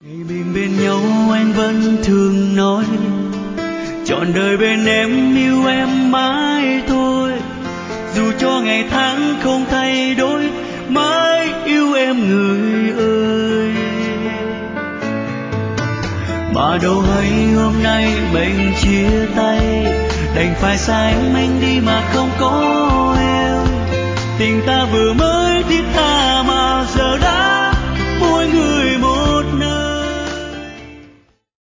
Mình bên nhau anh vẫn thường nói, trọn đời bên em yêu em mãi thôi. Dù cho ngày tháng không thay đổi, mãi yêu em người ơi. Mà đâu hay hôm nay mình chia tay, đành phải xa anh đi mà không có em. Tình ta vừa